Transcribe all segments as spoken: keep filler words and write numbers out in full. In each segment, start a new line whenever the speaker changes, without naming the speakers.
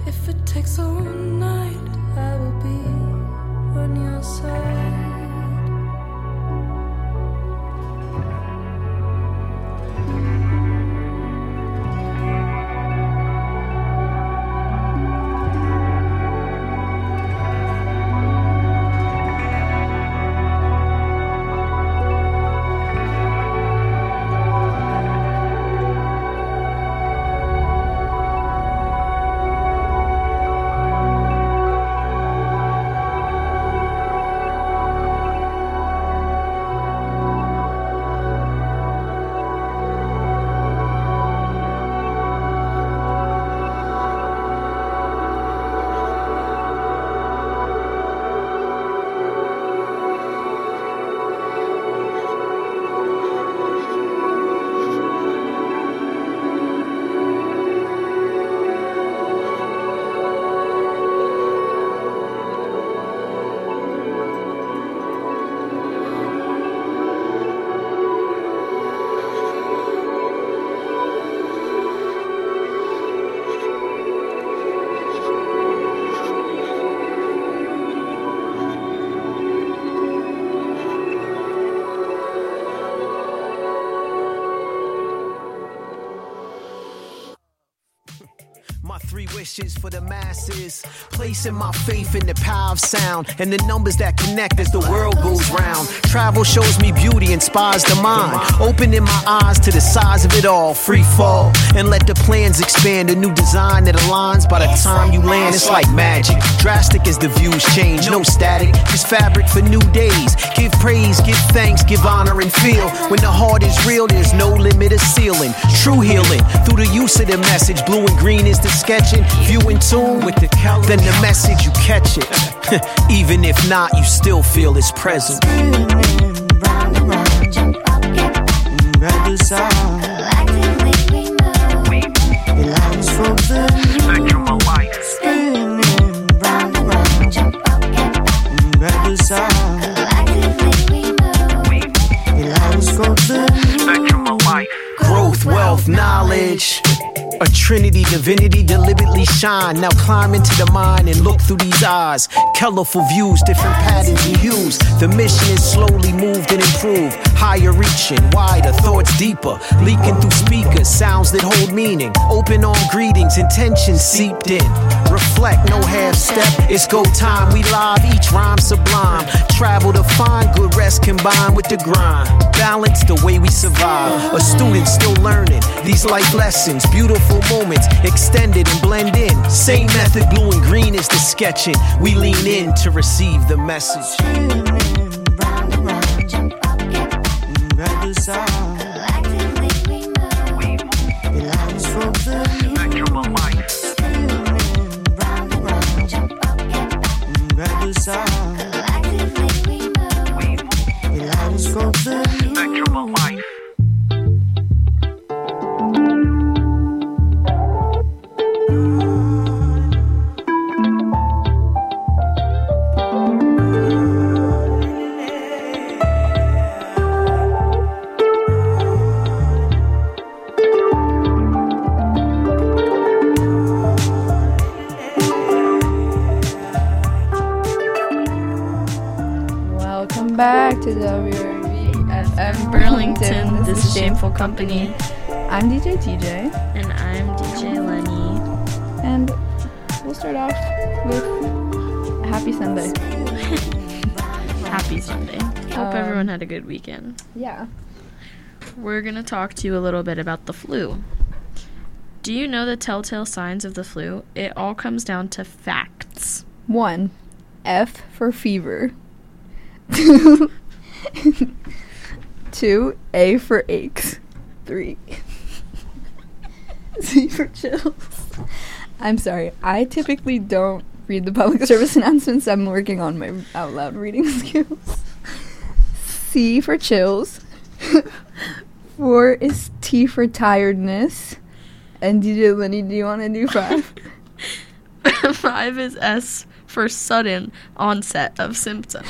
If it takes all night, I will be on your side.
My three wishes for the masses, placing my faith in the power of sound and the numbers that connect as the world goes round. Travel shows me beauty, inspires the mind, opening my eyes to the size of it all. Free fall and let the plans expand, a new design that aligns. By the time you land, it's like magic, drastic as the views change. No static, just fabric for new days. Give praise, give thanks, give honor and feel. When the heart is real, there's no limit of ceiling. True healing through the use of the message. Blue and green is the sketching. If you in tune with the color, then the message you catch it. Even if not, you still feel its presence.
Spinning round and round, jump up, get read the song. Collectively we move. It lies for the
Spectrum of light.
spinning round and round, jump up, get read the song. Collectively we move. It lies for the
Spectrum of light. Growth, wealth, knowledge. A trinity, divinity deliberately shine. Now climb into the mind and look through these eyes. Colorful views, different patterns and hues. The mission is slowly moved and improved. Higher reaching, wider, thoughts deeper. Leaking through speakers, sounds that hold meaning. Open arm greetings, intentions seeped in. Reflect, no half step, it's go time. We live, each rhyme sublime. Travel to find good rest combined with the grind. Balance the way we survive. A student still learning these life lessons. Beautiful moments extended and blend in. Same method, blue and green is the sketching. We lean in to receive the message.
spinning round and round, jump up, get read the song. Collectively we move. It lies for the
Spectrum of light.
spinning round and round, jump up, get read the song. Collectively we move. It lies for the
Spectrum of light.
Welcome back to W R V F M
Burlington, this is Shameful Company,
I'm D J T J,
and I'm D J Lenny.
and we'll start off with a happy Sunday.
Happy Sunday. Hope
Um,
everyone had a good weekend.
Yeah.
We're going to talk to you a little bit about the flu. Do you know the telltale signs of the flu? It all comes down to facts.
One, F for fever. Two, A for aches. Three, C for chills. I'm sorry, I typically don't read the public service announcements. I'm working on my out loud reading skills. C for chills. Four is T for tiredness. And D J Lenny, do you want to do five?
Five is S for sudden onset of symptoms.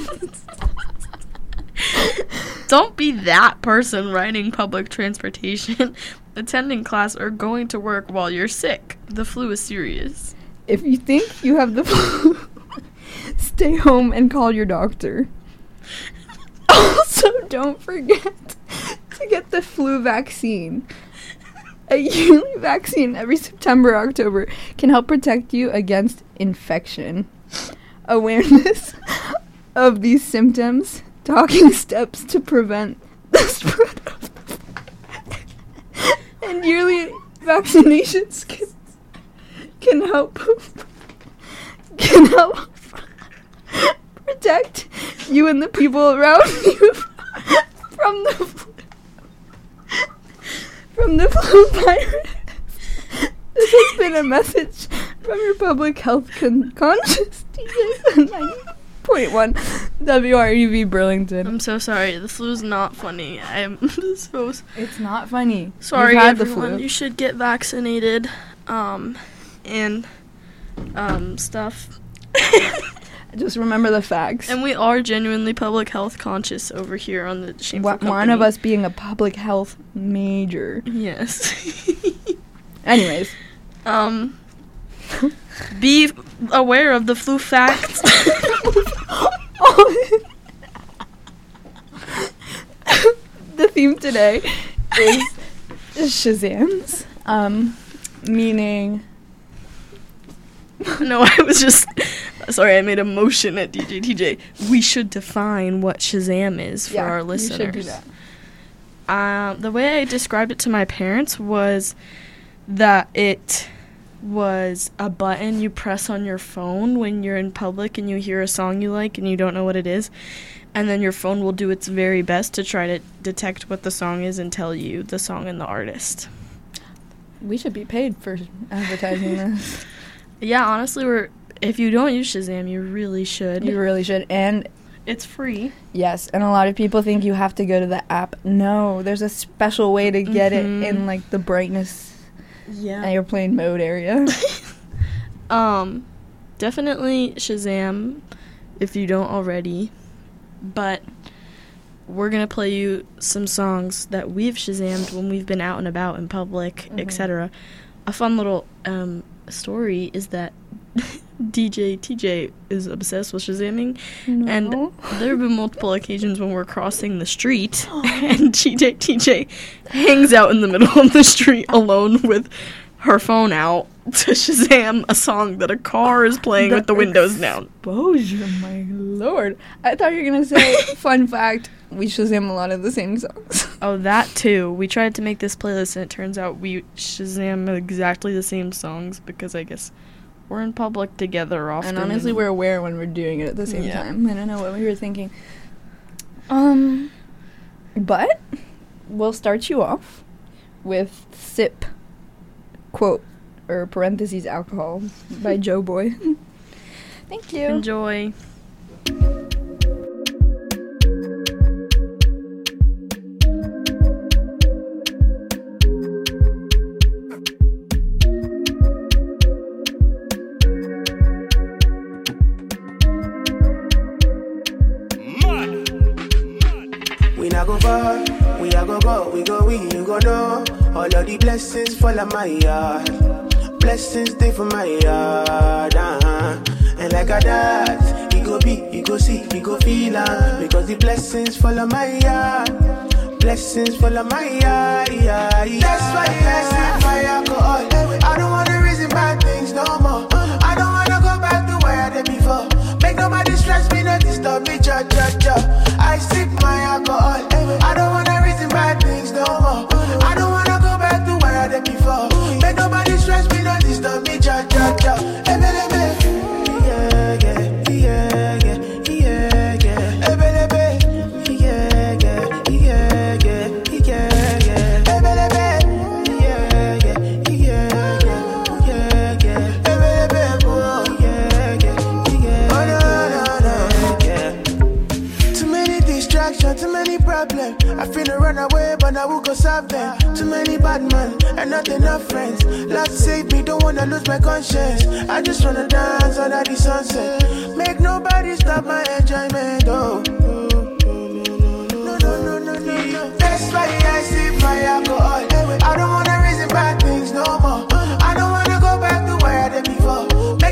Don't be that person riding public transportation, attending class, or going to work while you're sick. The flu is serious.
If you think you have the flu, stay home and call your doctor. Also, don't forget to get the flu vaccine. A yearly vaccine every September, October can help protect you against infection. Awareness of these symptoms, talking steps to prevent the spread of the flu, and yearly vaccinations can, can help can help protect you and the people around you from the flu, from the flu virus. This has been a message from your public health con- conscious D J ninety point one W R U V Burlington.
I'm so sorry. The flu's not funny. I'm so s-
It's not funny.
sorry,
You've had
everyone.
the flu.
You should get vaccinated, um, and um stuff.
Just remember the facts.
And we are genuinely public health conscious over here on the Shameful
One
Company.
one of us being a public health major.
Yes.
Anyways.
um. Be aware of the flu facts.
The theme today is Shazams, um, meaning
No, I was just sorry. I made a motion at D J T J. We should define what Shazam is for
yeah,
our
you
listeners.
should do that.
Um, the way I described it to my parents was that it was a button you press on your phone when you're in public and you hear a song you like and you don't know what it is, and then your phone will do its very best to try to detect what the song is and tell you the song and the artist.
We should be paid for advertising this.
Yeah, honestly, we're if you don't use Shazam, you really should.
You really should. And
It's free.
yes, and a lot of people think you have to go to the app. No, there's a special way to get
Mhm.
it in like the brightness
Yeah.
airplane mode area.
Um, definitely Shazam if you don't already. But we're gonna play you some songs that we've Shazammed when we've been out and about in public,
Mhm.
et cetera. A fun little um story is that D J T J is obsessed with Shazamming, and
No.
there have been multiple occasions when we're crossing the street and D J T J hangs out in the middle of the street alone with her phone out to Shazam a song that a car is playing with the windows down.
Exposure, my lord. I thought you were going to say, fun fact, we Shazam a lot of the same songs.
Oh, that too. We tried to make this playlist and it turns out we Shazam exactly the same songs because I guess we're in public together often.
And honestly, we're aware when we're doing it at the same
Yeah.
time. I don't know what we were thinking. Um, but we'll start you off with Sip, quote, or parentheses, alcohol, by Joe Boy. Thank you.
Enjoy.
We not go far, we a go go, we go we, you go know. All of the blessings fall on my yard. Blessings stay for my yard, uh-huh. And like a that, you go be, you go see, you go feel uh, because the blessings fall on my yard. Blessings fall on my yard, yeah, yeah. That's why I sip my alcohol. I don't wanna reason bad things no more. I don't wanna go back to where I did before. Make nobody stress me, not disturb me, cha cha cha. I sip my alcohol. I don't wanna reason bad things no more. I don't wanna go back to where I did before. Make nobody stress me, not disturb me, cha cha cha. Ebe lebe, yeah yeah yeah yeah yeah yeah. Ebe lebe, yeah yeah yeah yeah yeah yeah. Ebe lebe, yeah yeah yeah yeah yeah. Ebe lebe, oh yeah yeah yeah. Oh no no no yeah. Too many distractions, too many problems. I finna run away, but I will go solve them. Too many bad men and not enough friends. Lord save me, don't wanna lose my conscience. I just wanna dance under the sunset. Make nobody stop my enjoyment. Oh, no, no, no, no, no, no. That's why I sip my alcohol. I don't wanna reason bad things no more. I don't wanna go back to where I did before.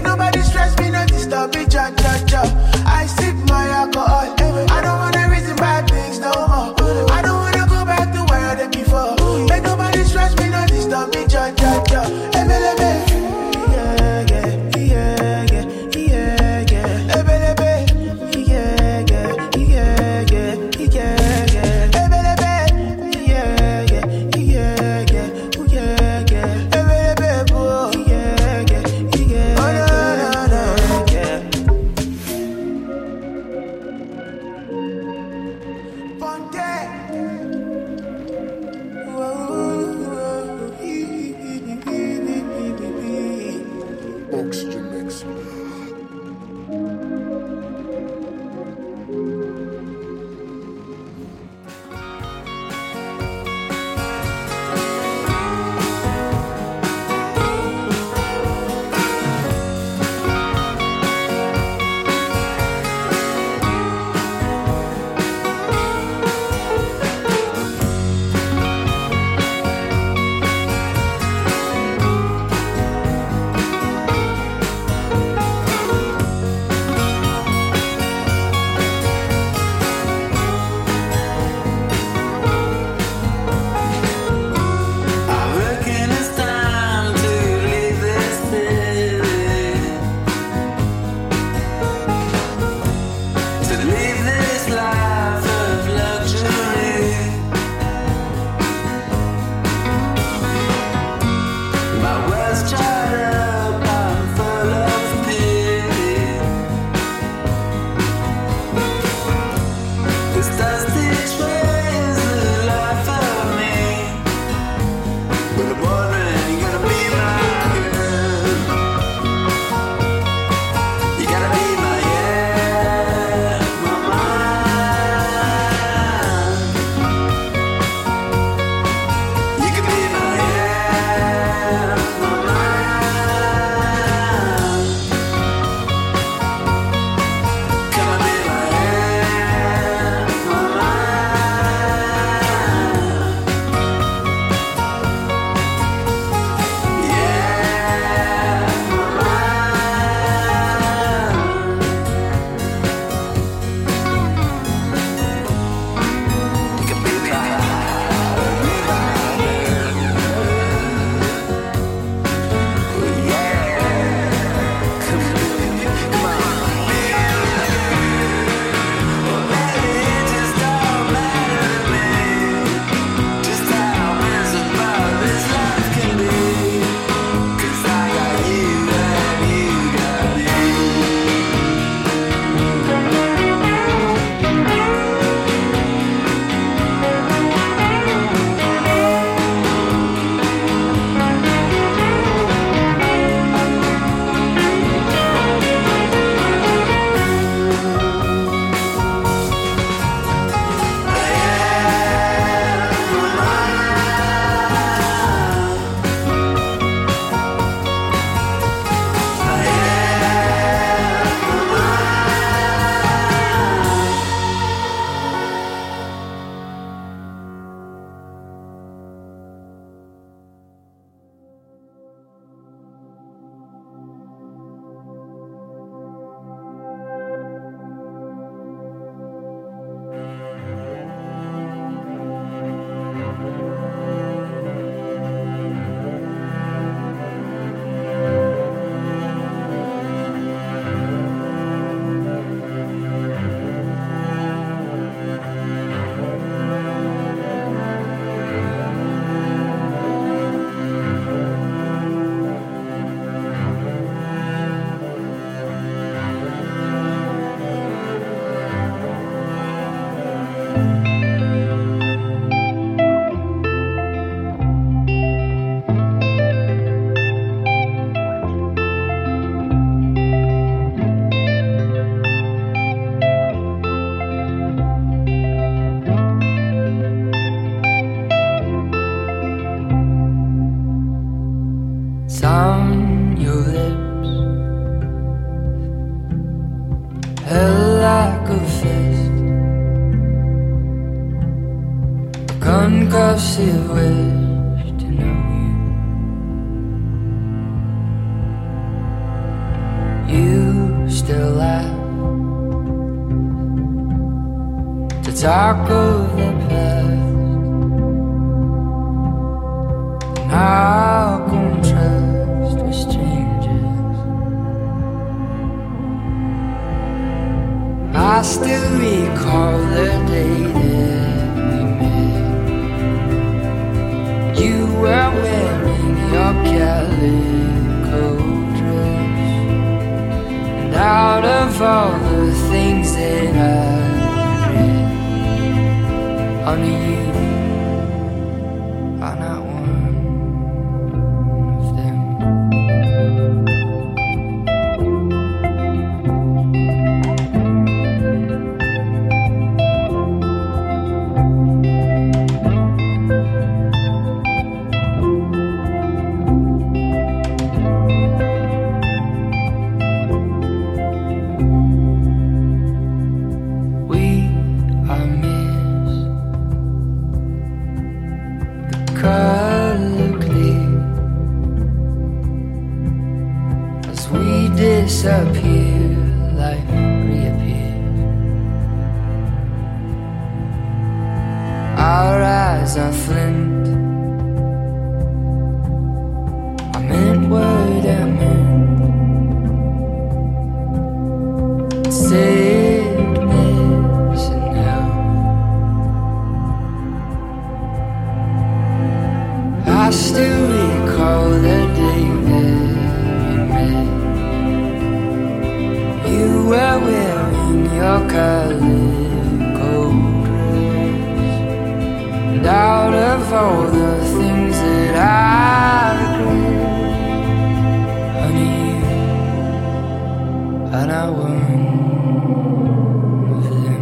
Oxygen mix.
Concussive wish to know you. You still laugh to talk of the past, and how contrast with strangers. I still recall the day that we met. You were wearing your calico dress, and out of all the things that I read, only you are not one of them. disappear, life reappears. Our eyes are flint. I meant what I meant. Sadness and hell. I still recall the day that we met. You were wearing your calico dress, and out of all the things that I regret, honey, you are not one of them.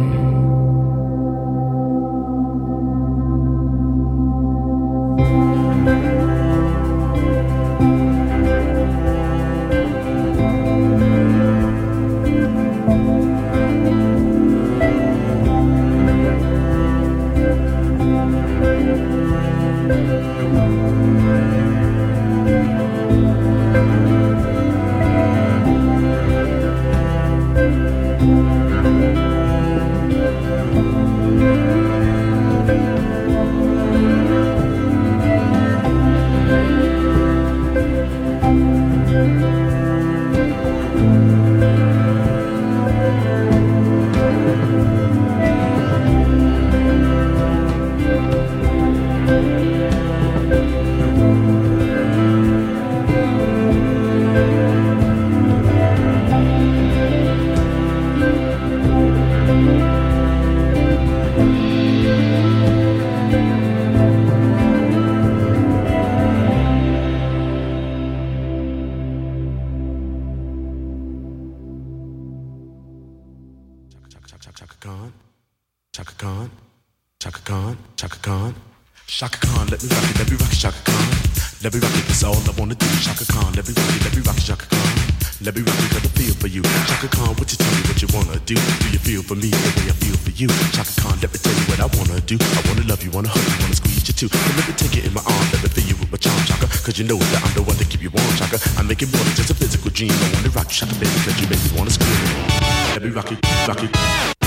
Chaka Khan, Chaka Khan, Chaka Khan, Chaka Khan, Chaka Khan, let me rock it, let me rock it, Chaka Khan, let me rock it, that's all I wanna do, Chaka Khan, let me rock it, let me rock it, Chaka Khan, let me rock it, got a feel for you, Chaka Khan, what you tell me what you wanna do, do you feel for me the way I feel for you, Chaka Khan, let me tell you what I wanna do, I wanna love you, wanna hug you, wanna squeeze you too, and let me take it in my arms, let me feel you with my charm, Chaka, cause you know that I'm the one to keep you warm, Chaka, I make it more than just a physical dream, I wanna rock you, Chaka, baby, cause you make me wanna scream, let me rock it, rock it.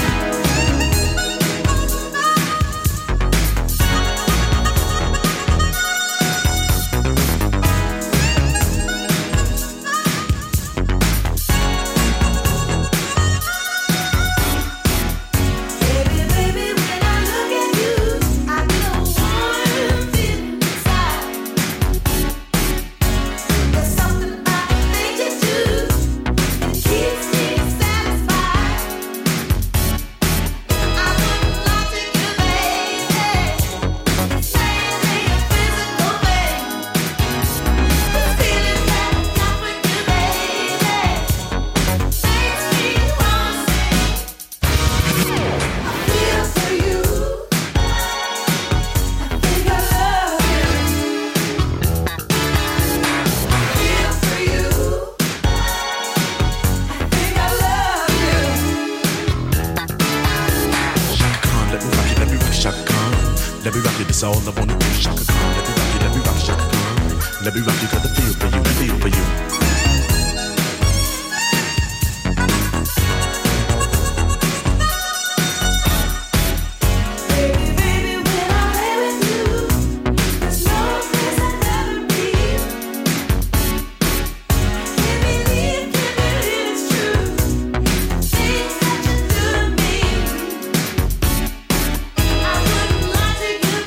Let me rock it, that's all I wanna do, Chaka Khan. Let me rock it, let me rock it, Chaka Khan. Let me rock it, got the feel for you, feel for you.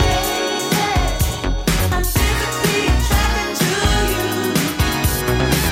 I'm physically trapped into you.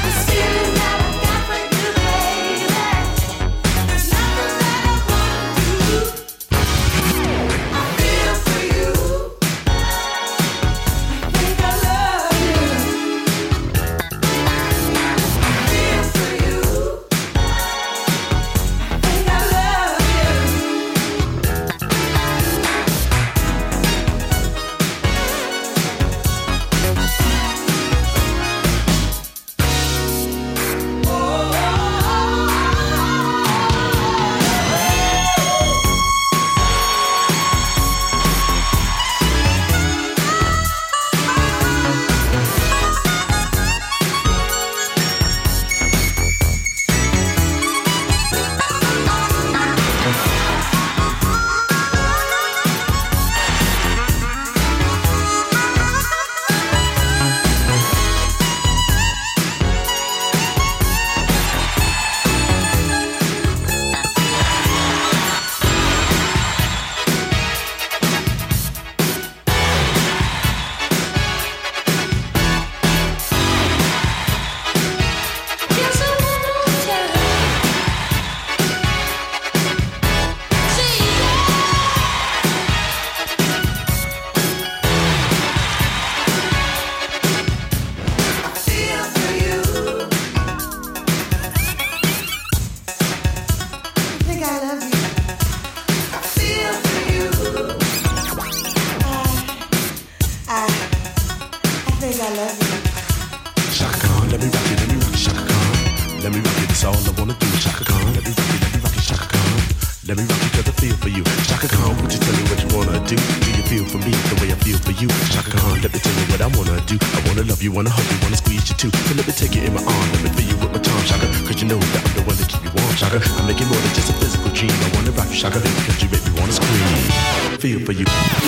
all I wanna do. Chaka Khan, let me rock it, let me rock it, Chaka Khan. Let me rock it 'cause I feel for you. Chaka Khan, would you tell me what you wanna do? Do you feel for me the way I feel for you? Chaka Khan, let me tell you what I wanna do. I wanna love you, wanna hug you, wanna squeeze you too. So let me take you in my arm, let me fill you with my charm, Chaka. 'Cause you know that I'm the one that keep you warm, Chaka. I make it more than just a physical dream. I wanna rock you, Chaka, because you make me wanna scream. Feel for you.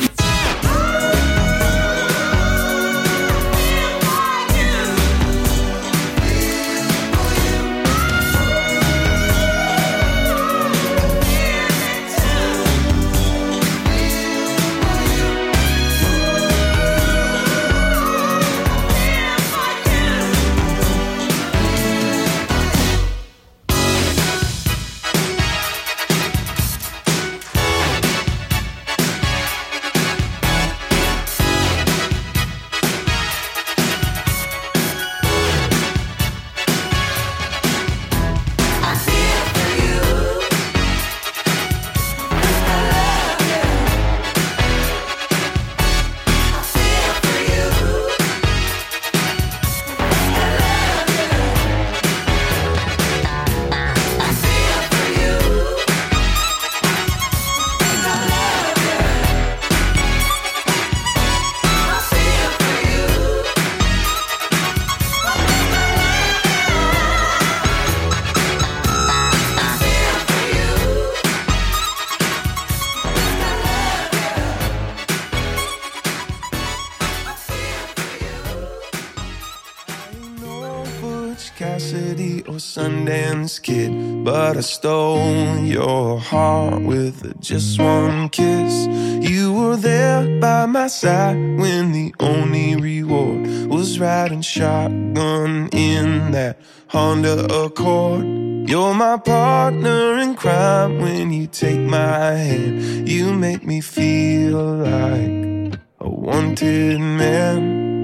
Cassidy or Sundance Kid, but I stole your heart with just one kiss. You were there by my side when the only reward was riding shotgun in that Honda Accord. You're my partner in crime when you take my hand. You make me feel like a wanted man.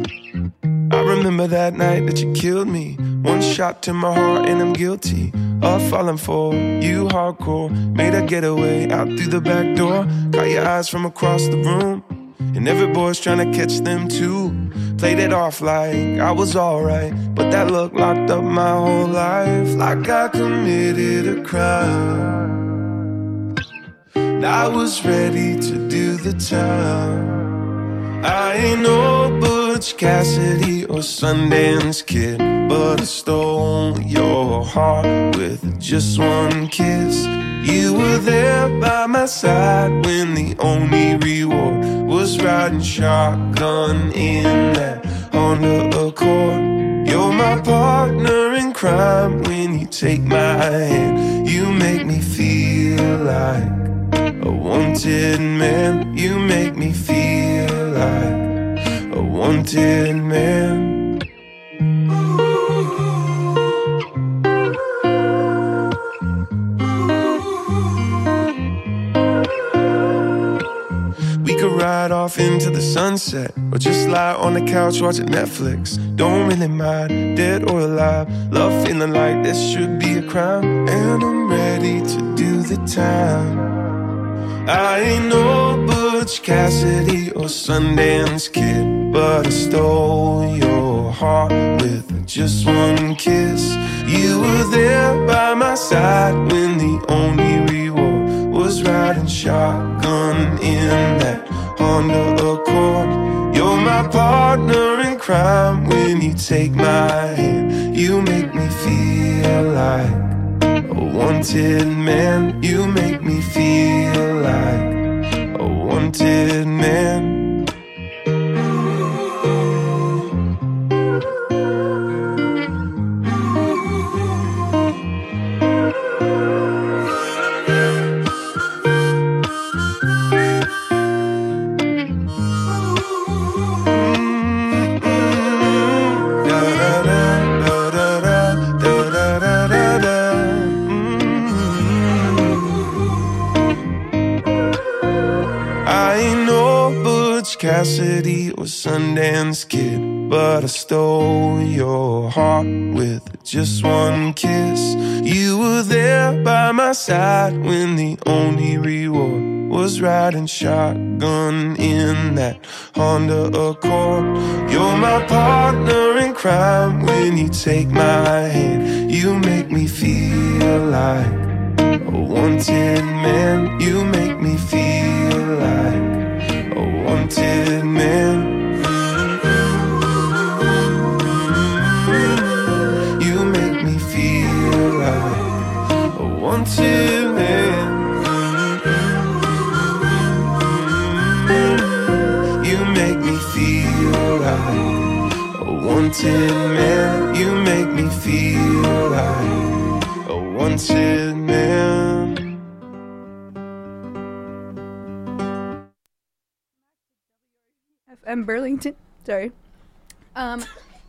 I remember that night that you killed me. One shot to my heart and I'm guilty of falling for you hardcore. Made a getaway out through the back door. Caught your eyes from across the room, and every boy's trying to catch them too. Played it off like I was alright, but that look locked up my whole life. Like I committed a crime. I was ready to do the time. I ain't no Butch Cassidy or Sundance Kid, but I stole your heart with just one kiss. You were there by my side when the only reward was riding shotgun in that Honda Accord. You're my partner in crime when you take my hand. You make me feel like a wanted man. You make me feel like a wanted man. We could ride off into the sunset, or just lie on the couch watching Netflix. Don't really mind, dead or alive. Love feeling like this should be a crime, and I'm ready to do the time. I ain't no Butch Cassidy or Sundance Kid, but I stole your heart with just one kiss. You were there by my side when the only reward was riding shotgun in that Honda Accord. You're my partner in crime when you take my hand. You make me feel like a wanted man. You make me feel like a wanted man. Cassidy or Sundance Kid, but I stole your heart with just one kiss. You were there by my side when the only reward was riding shotgun in that Honda Accord. You're my partner in crime when you take my hand. You make me feel like a wanted man. You make me feel like a wanted man. You make me feel like a wanted man. You make me feel like a wanted man. You make me feel like a wanted man.
F M Burlington. Sorry. Um.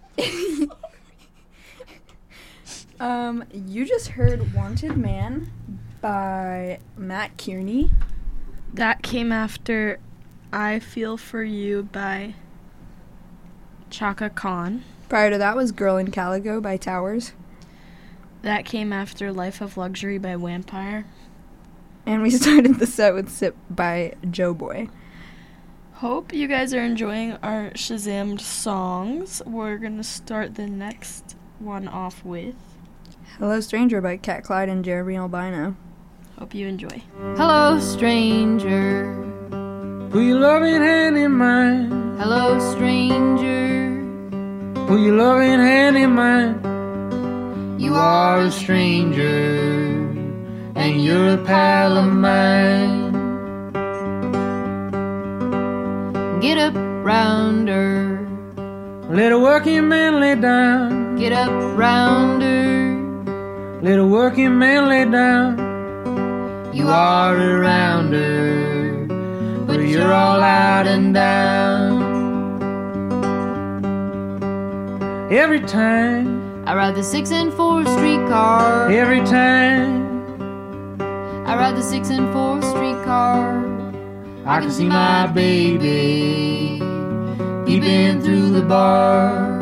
um. You just heard "Wanted Man" by Matt Kearney.
That came after "I Feel For You" by Chaka Khan.
Prior to that was "Girl in Calico" by Towers.
That came after "Life of Luxury" by Vampire.
And we started the set with "Sip" by Joe Boy.
Hope you guys are enjoying our Shazammed songs. We're going to start the next one off with
"Hello Stranger" by Cat Clyde and Jeremy Albino.
Hope you enjoy.
Hello, stranger.
Put your loving hand in mine.
Hello, stranger.
Put your loving hand in mine.
You are a stranger, and you're a pal of mine. Get up, rounder.
Let a working man lay down.
Get up, rounder.
Let a working man lay down.
You are a rounder, but you're all out and down.
Every time
I ride the six and four streetcar.
Every time
I ride the six and four streetcar, I can see my baby peeping through the bar.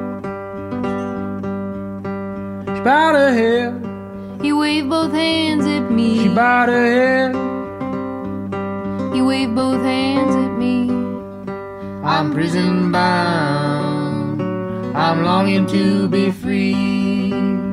She bowed her head.
He waved both hands at me.
She bowed her head.
He waved both hands at me. I'm prison bound. I'm longing to be free.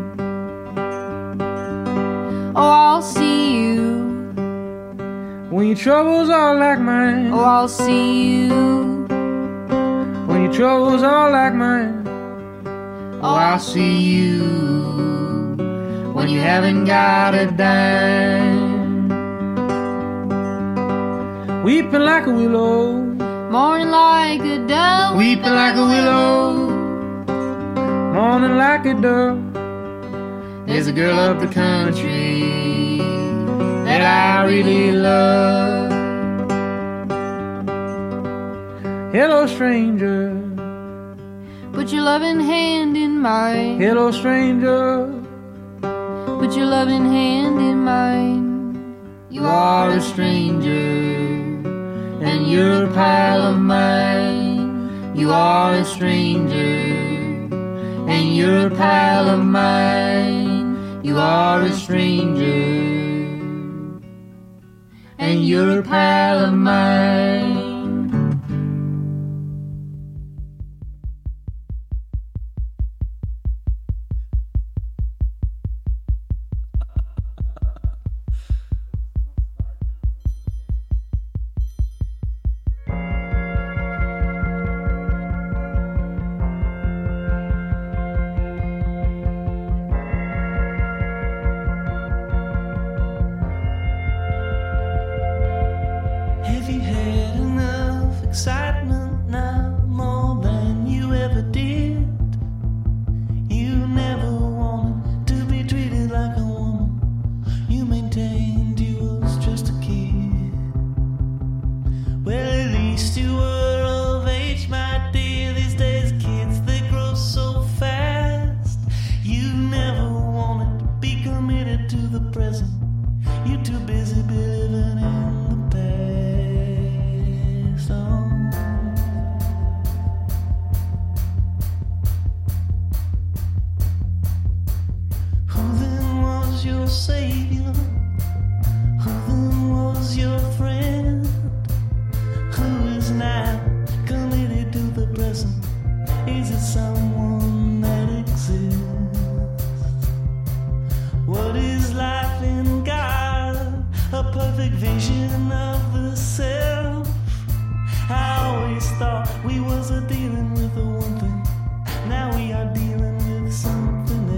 Oh, I'll see you
when your troubles are like mine.
Oh, I'll see you
when your troubles are like mine.
Oh, I'll see you when you haven't got a dime.
Weeping like a willow,
mourning like a dove.
Weeping like a willow, mourning like a dove.
There's a girl up the country that I really love.
Hello, stranger.
Put your loving hand in mine.
Hello, stranger.
Put your loving hand in mine. You are a stranger, and you're a pal of mine. You are a stranger, and you're a pal of mine. You are a stranger, and you're a pal of mine.
Have you had enough excitement now, more than you ever did? You never wanted to be treated like a woman. You maintained you was just a kid. Well, at least you were of age, my dear. These days kids, they grow so fast. You never wanted to be committed to the present. You're too busy living in the past. Oh. Who then was your savior? Who then was your friend? someone that exists. What is life in God? A perfect vision of the self. I always thought we was a dealing with the one thing. Now we are dealing with something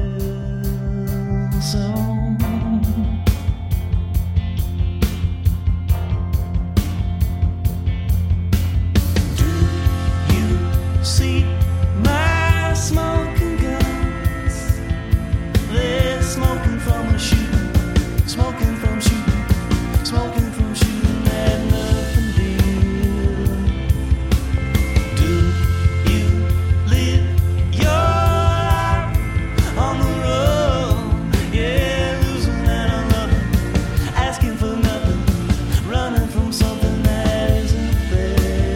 else. So see my smoking guns. They're smoking from a shooting, smoking from shooting, smoking from shooting at nothing deal. Do you live your life on the road? Yeah, losing out on nothing, asking for nothing, running from something that isn't there.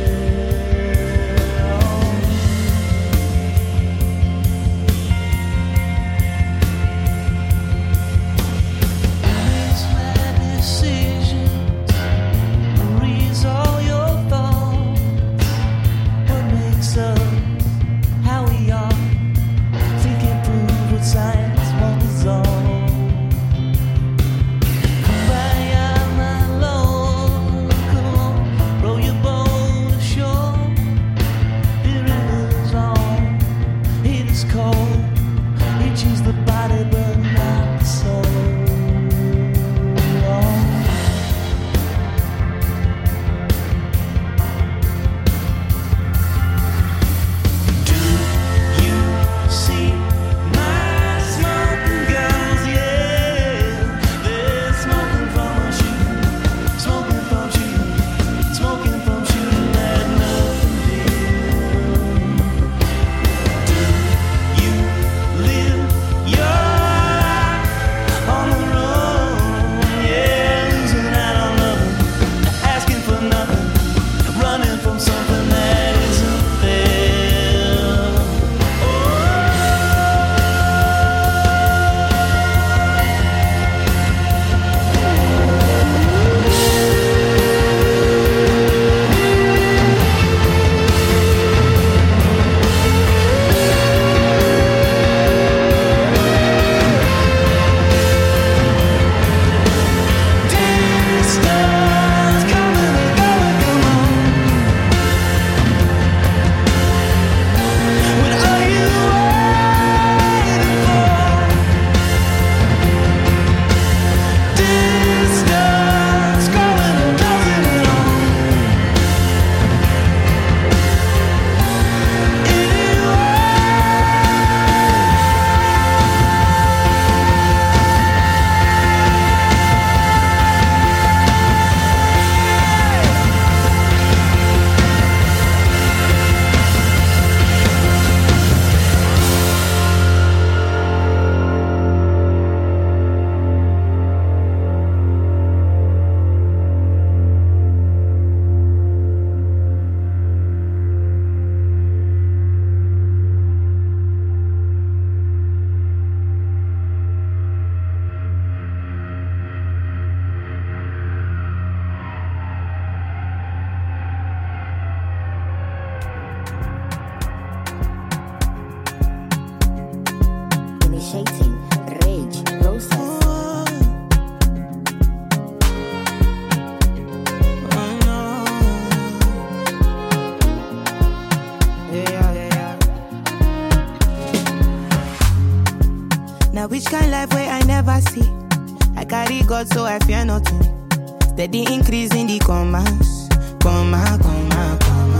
Which kind life where I never see? I carry God so I fear nothing. Steady increase in the commas, comma, comma,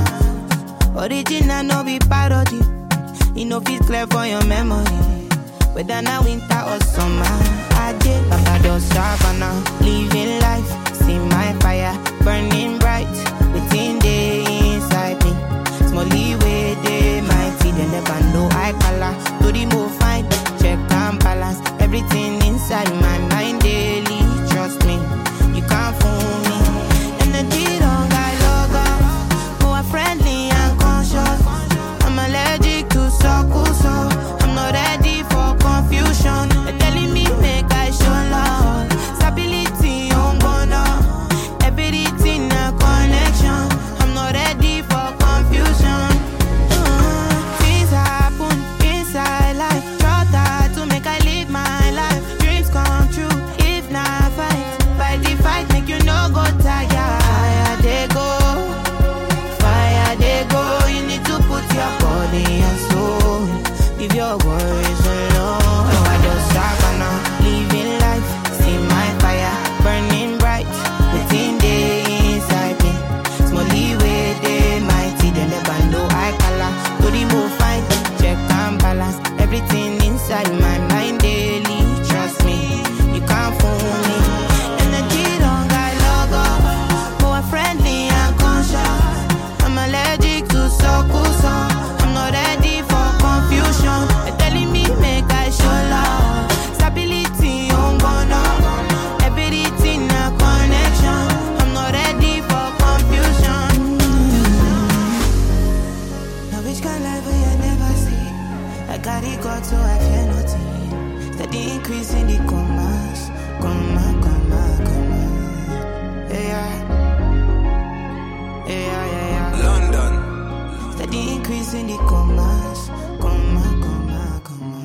comma. Original no be parody. It no fit clear for your memory. Whether now winter or summer, I did Papa do savannah, living life. See my fire burning bright within the inside me. Small leeway they mighty, they never know I color. To the move fine, check and balance everything inside my mind daily. Trust me, you can't fool me. Energy don't got logo, more friendly and conscious. I'm allergic to circle, so I'm not ready for confusion. They're telling me make I show love, stability on bono, everything a connection. I'm not ready for confusion. Uh, things are increasing the commas, comma, comma, comma.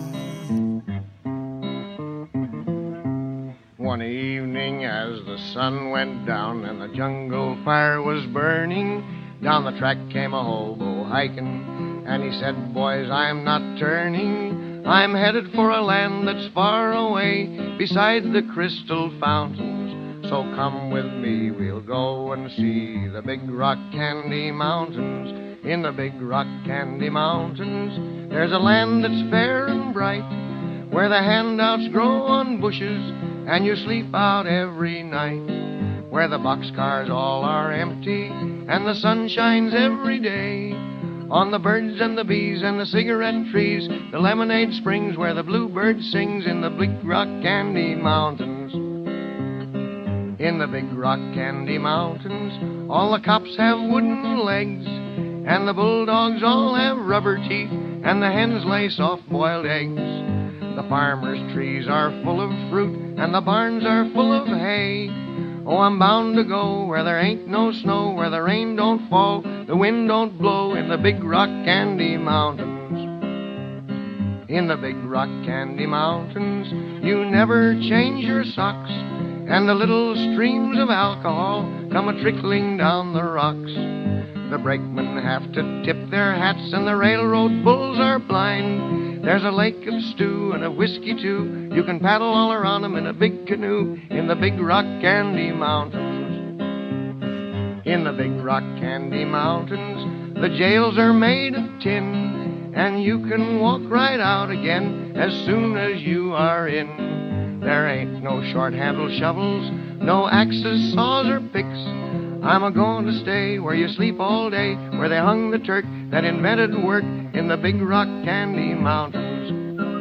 One evening as the sun went down and the jungle fire was burning, down the track came a hobo hiking, and he said, boys, I'm not turning. I'm headed for a land that's far away, beside the crystal fountains. So come with me, we'll go and see the big rock candy mountains. In the big rock candy mountains, there's a land that's fair and bright, where the handouts grow on bushes, and you sleep out every night, where the boxcars all are empty, and the sun shines every day on the birds and the bees and the cigarette trees, the lemonade springs where the bluebird sings. In the big rock candy mountains, in the big rock candy mountains, all the cops have wooden legs, and the bulldogs all have rubber teeth, and the hens lay soft-boiled eggs. The farmers' trees are full of fruit, and the barns are full of hay. Oh, I'm bound to go where there ain't no snow, where the rain don't fall, the wind don't blow, in the big rock candy mountains. In the big rock candy mountains, you never change your socks, and the little streams of alcohol come a-trickling down the rocks. The brakemen have to tip their hats, and the railroad bulls are blind. There's a lake of stew and a whiskey too, you can paddle all around 'em in a big canoe, in the big rock candy mountains. In the big rock candy mountains, the jails are made of tin, and you can walk right out again as soon as you are in. There ain't no short-handled shovels, no axes, saws, or picks. I'm a-going to stay where you sleep all day, where they hung the Turk that invented work, in the big rock candy mountains.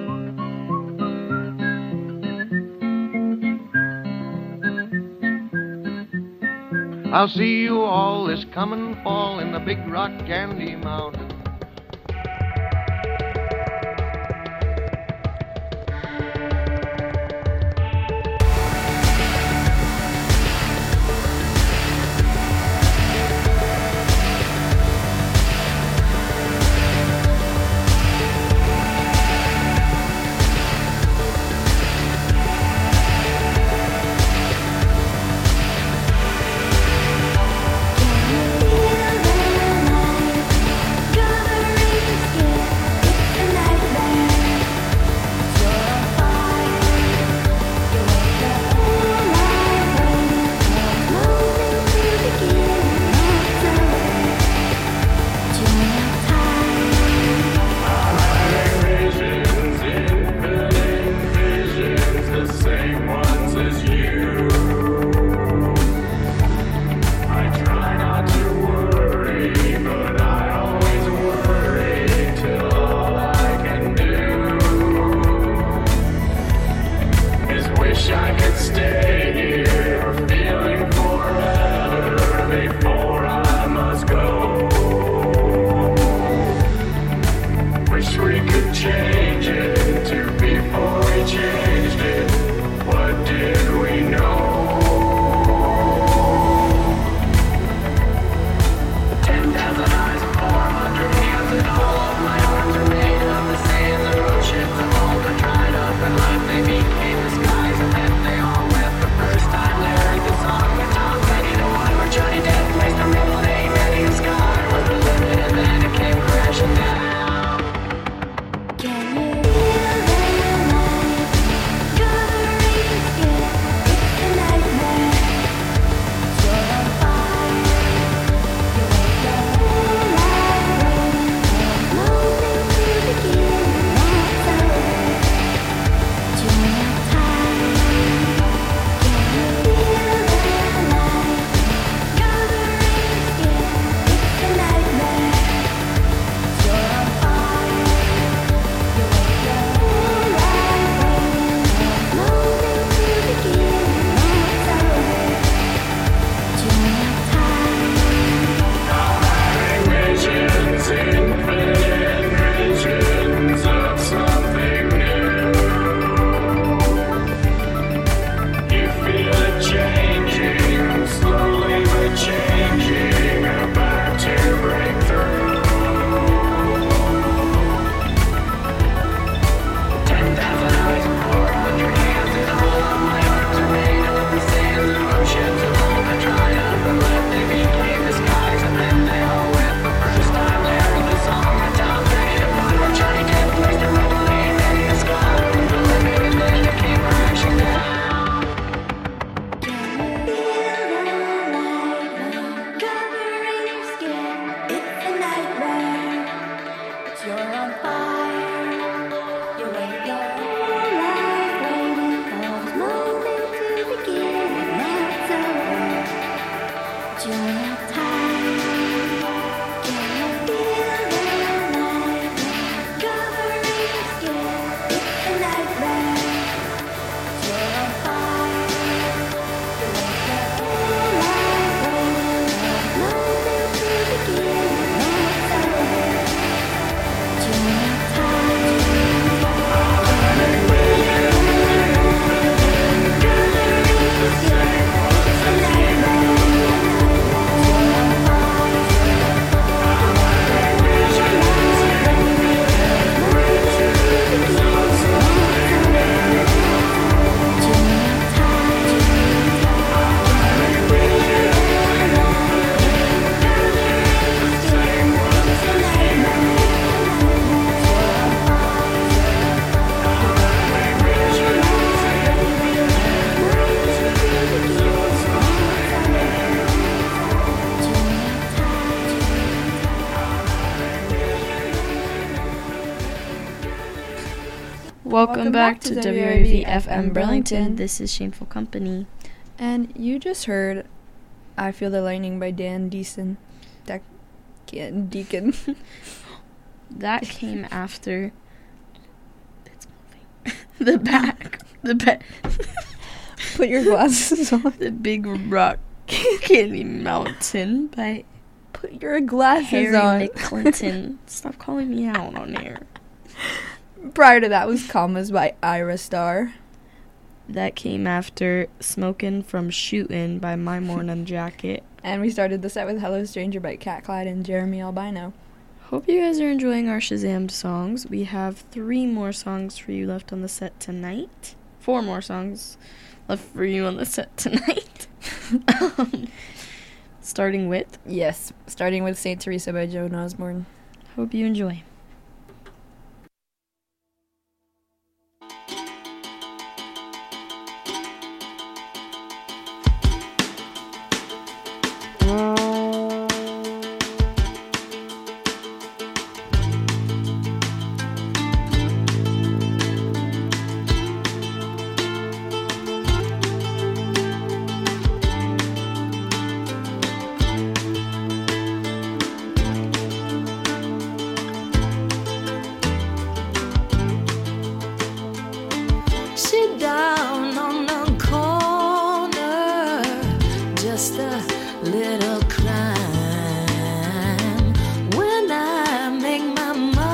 I'll see you all this coming fall in the big rock candy mountains.
They became the skies, and then they all left the first
Welcome, back, to W A V F M Burlington. This is Shameful Company.
And you just heard I Feel the Lightning by Dan Deacon. De- Deacon.
That came after... It's moving. the back. The back.
Put your glasses on.
The Big Rock Candy Mountain by...
Put your glasses
Harry
on.
McClinton. Stop calling me out on air.
Prior to that was Commas by Ira Star.
That came after Smokin' from Shootin' by My Morning Jacket.
And we started the set with Hello Stranger by Cat Clyde and Jeremy Albino.
Hope you guys are enjoying our Shazammed songs. We have three more songs for you left on the set tonight. Four more songs left for you on the set tonight. um, starting with?
Yes, starting with Saint Teresa by Joan Osborne.
Hope you enjoy.
Sit down on the corner, just a little crime. When I make my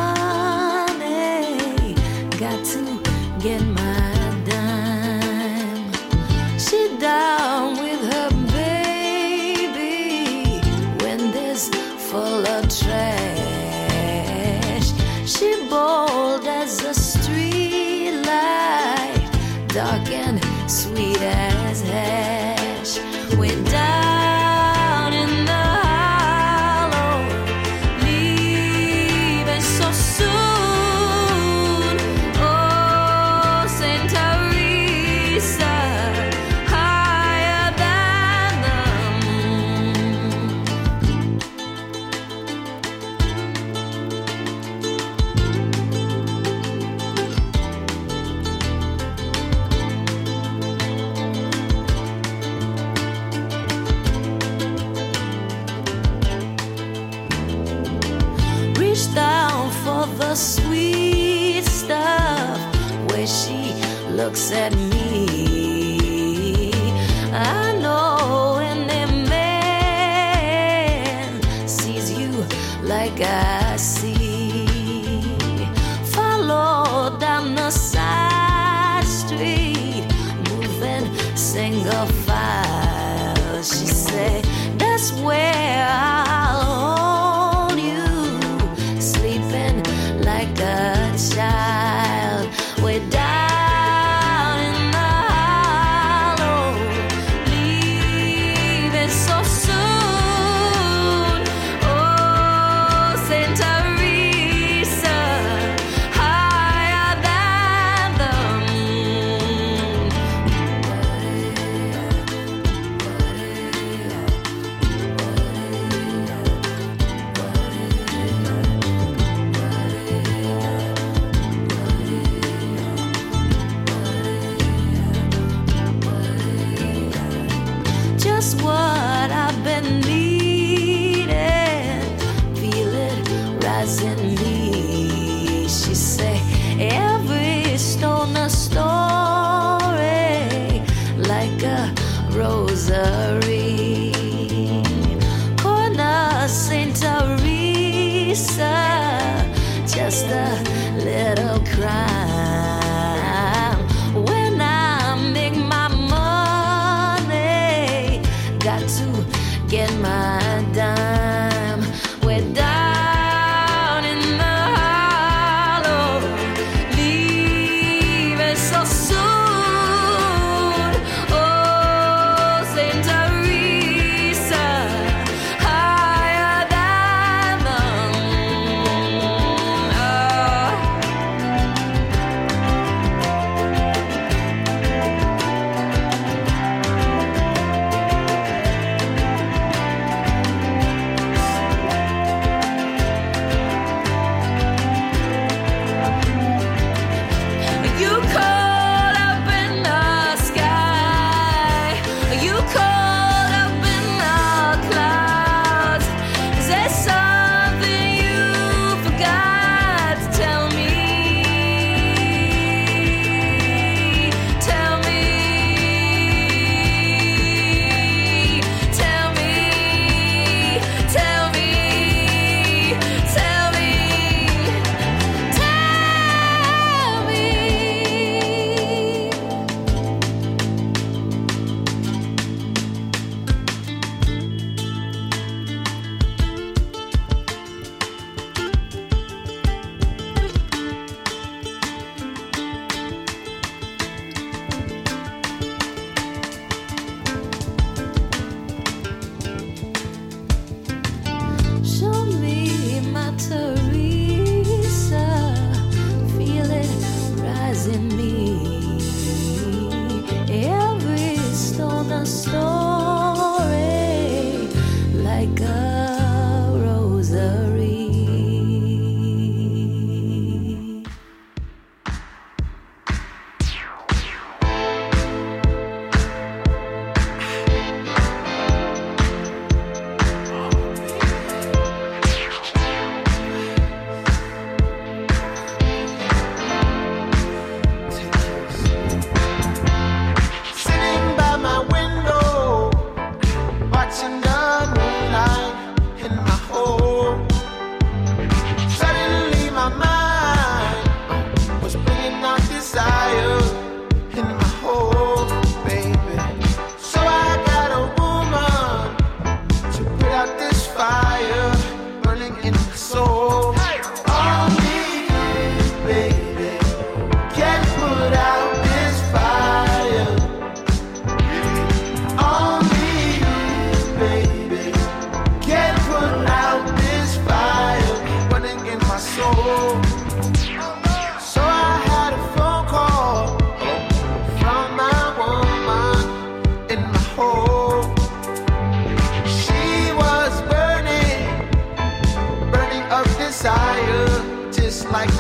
money, got to get my dime. Sit down with her baby when there's full of trash. She bold as a street light, dark and sweet as hash. We're down in the hollow, leaving so soon. Oh, Saint Teresa, higher than the reach down for the sweet stuff where she looks at me. I know any man sees you like I see. Follow down the side street, moving single file. She say, that's where I'll hold you, sleeping like a child. We're down in the hollow, leaving so soon. Oh, Saint Teresa, higher than the moon. Just what I've been needing, feel it rise in me. She say, every stone a story, like a rosary. Corner Saint Teresa, just a little crime. When I make my money, got to get my dime. We're down in the hollow, leaving so soon. Oh, Saint Teresa, higher than the moon. Oh.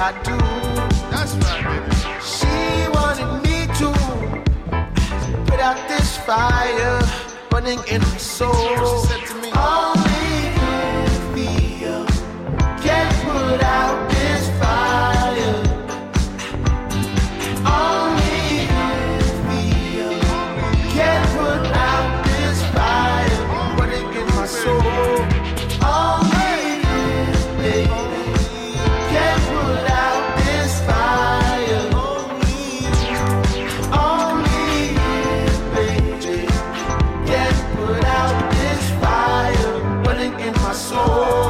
I do. That's right, baby. She wanted me to put out this fire burning in my soul. She said to me, only you feel can put out this fire. Only you feel can put out this fire burning in my soul. Only you, baby, can put out this fire. Only you, baby, can put out this fire burning in my soul.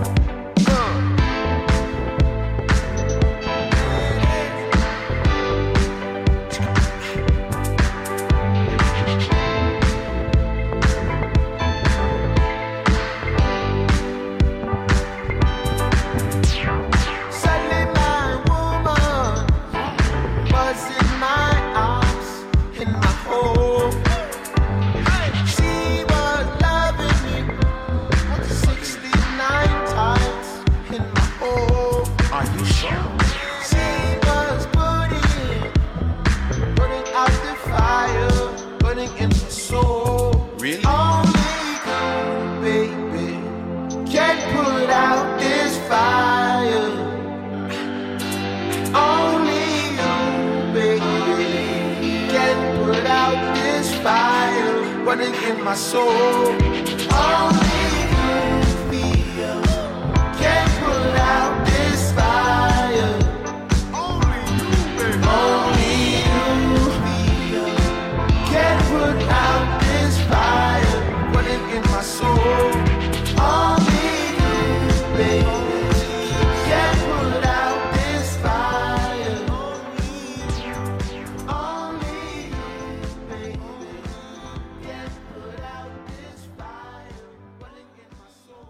Suddenly my woman was in my arms, in my home. She was loving me sixty-nine times in my home. Are you sure? She was putting, putting out the fire, burning in my soul. Really? Only you, baby, can put out this fire. Only you, baby, can put out this fire burning in my soul. Only you feel can put out this fire. Only you, baby. Only you feel can put out this fire burning in my soul. Only you, baby, can put out this fire. Only you, baby, can put out this fire burning in my soul.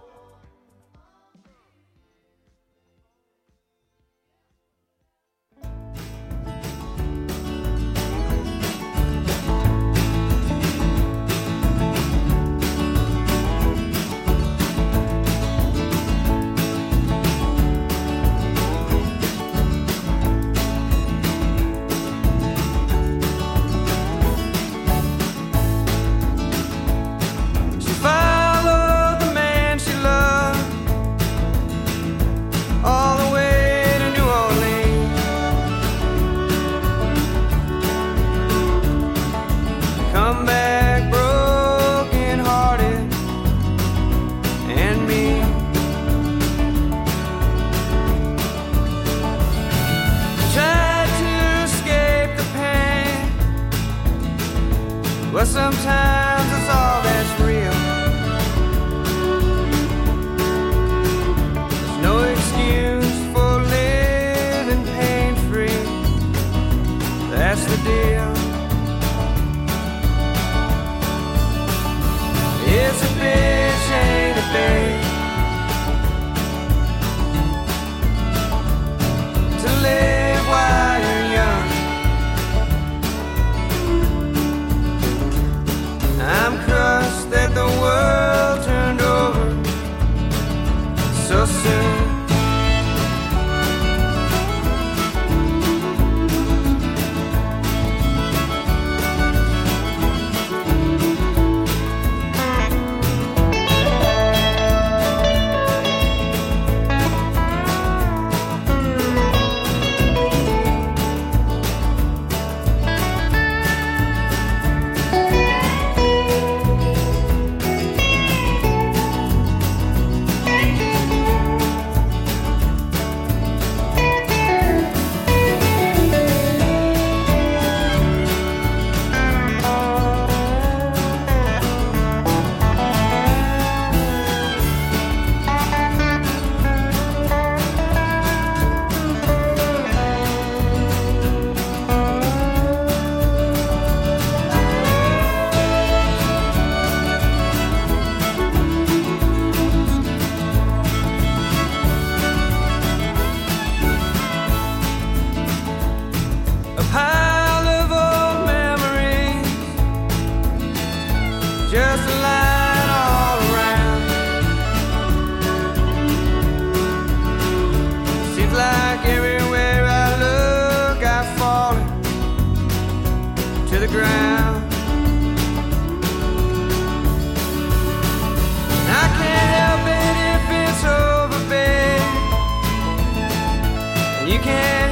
She followed the man she loved all the way to New Orleans. Come back broken hearted and mean. Tried to escape the pain, but sometimes it's all that's real. There's no excuse for living pain-free. That's the deal. It's a bitch, ain't a babe, to live while you're young. I'm crushed
down. I can't help it if it's over, babe. You can't